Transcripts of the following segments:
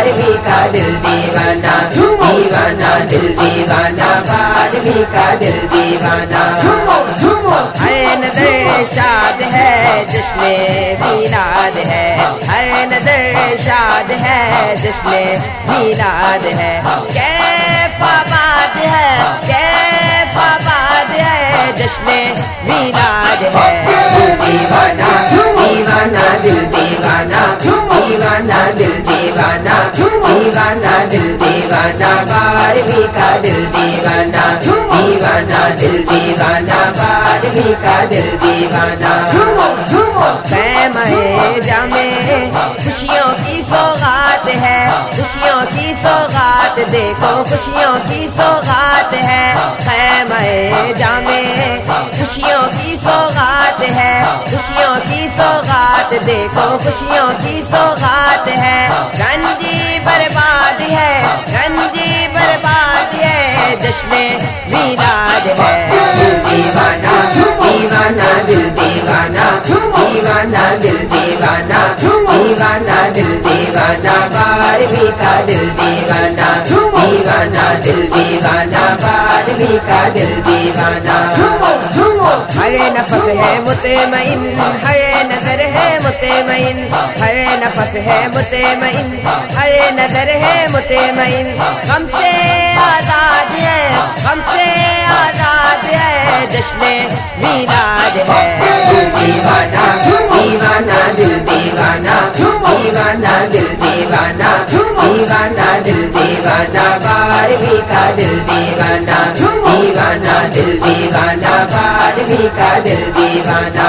بارہویں کا دل دیوانہ، دیوانہ دل دیوانہ، بارہویں کا دل دیوانہ۔ ہر نظر شاد ہے جشن میلاد ہے، ہر نظر شاد ہے جشن میلاد ہے، کیف آباد ہے، کیف آباد ہے جشن میلاد ہے۔ دل دیوانہ، دیوانہ دل دیوانہ، دیوانہ دل دیوانہ، دیوانہ دل دیوانہ، بارہویں کا دل دیوانہ، دیوانہ دل دیوانہ، بارہویں کا دل دیوانہ۔ خیمہ جامع خوشیوں کی سوغات ہے، خوشیوں کی سوغات دیکھو، خوشیوں کی سوغات ہے، خیمہ جامع خوشیوں کی سوغات ہے، خوشیوں کی سوغات دیکھو، خوشیوں کی سوغات ہے، گنجی برباد ہے، گنجی برباد ہے، جشن میلاد ہے۔ دل دیوانہ، دیوانہ دل دیوانہ، دیوانہ دل دیوانہ، دیوانہ دل دیوانہ، بارہویں کا دل دیوانہ، دیوانہ دل دیوانہ، بارہویں کا دل دیوانہ۔ ہر نفس ہے مطمئن، ہر نظر ہے مطمئن، ہر نفس ہے مطمئن، ہر نظر ہے مطمئن، غم سے آزاد ہے، غم سے آزاد ہے، جشن میلاد ہے۔ دل دیوانہ، دیوانہ دل دیوانہ، دیوانہ دل دیوانہ، دیوانہ دل دیوانہ، بارہویں کا دل دیوانہ، دیوانہ دل دیوانہ، بارہویں کا دل دیوانہ۔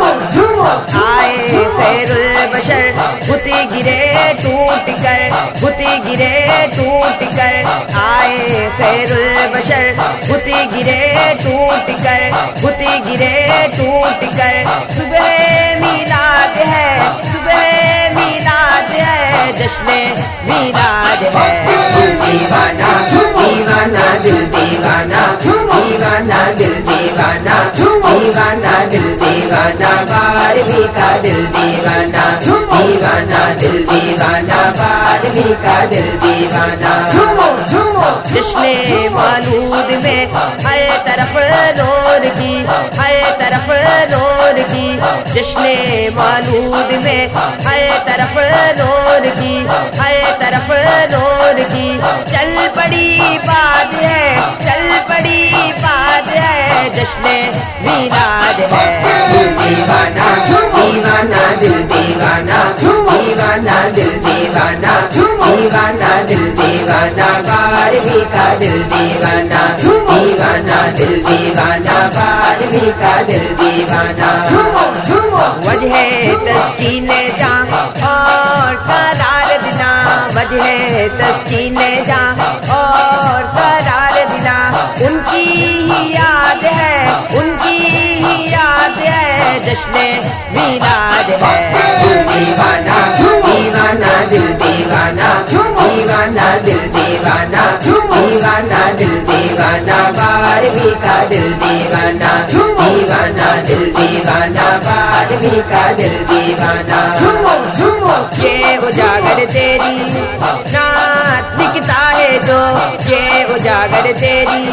آئے خیر البشر بتی گرے ٹوٹ کر، بتی گرے ٹوٹ کر، آئے خیر البشر بتی گرے ٹوٹ کر، بتی گرے ٹوٹ کر، صبح میلاد ہے، صبح میلاد ہے، جشن میلاد ہے۔ دل دیوانہ، دیوانہ دل دیوانہ، دیوانہ دل دیوانہ، دیوانہ دل دیوانہ، بارہویں کا دل دیوانہ، دیوانہ دل دیوانہ، بارہویں کا دل دیوانہ۔ جشن مولود میں ہر طرف نور کی، ہر طرف نور کی، جشن مولود میں ہر طرف نور کی، ہر طرف نور کی، چل پڑی بات ہے، چل پڑی بات ہے، جشن میلاد ہے۔ دل دیوانہ، دیوانہ دل دیوانہ، دیوانہ دل دیوانہ، دیوانہ دل دیوانہ، بارہویں کا دل دیوانہ، دیوانہ دل دیوانہ، بارہویں کا دل دیوانہ۔ وجہ تسکین جاں اور قرار دلا، وجہ تسکین جاں اور قرار دلا، ان کی ہی یاد ہے، ان کی ہی یاد ہے، جشن میلاد ہے۔ دل دیوانہ، دیوانہ دل دیوانہ، دیوانہ دل دیوانہ، دیوانہ دل دیوانہ، بارہویں کا دل دیوانہ، دیوانہ دل دیوانہ، بارہویں کا دل دیوانہ۔ یہ اجاگر تیری نعت لکھتا ہے جو، یہ اجاگر تیری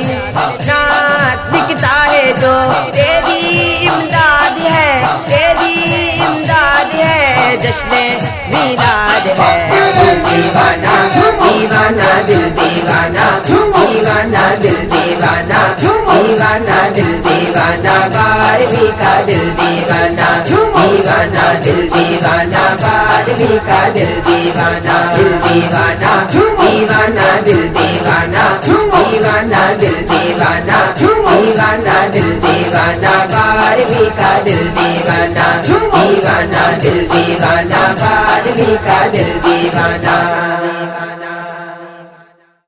نعت لکھتا ہے جو، تیری امداد ہے، تیری امداد ہے، جشن میلاد ہے۔ دل دیوانہ، دیوانہ دل دیوانہ، دیوانہ دل دیوانہ، دیوانہ دل دیوانہ، بارہویں کا دل دیوانہ، دیوانہ دل دیوانہ، بارہویں کا دل دیوانہ۔ دل دیوانہ، دیوانہ دل دیوانہ، دیوانہ دل دیوانہ، دیوانہ دل دیوانہ، بارہویں کا دل دیوانہ، دیوانہ دل دیوانہ، بارہویں کا دل دیوانہ۔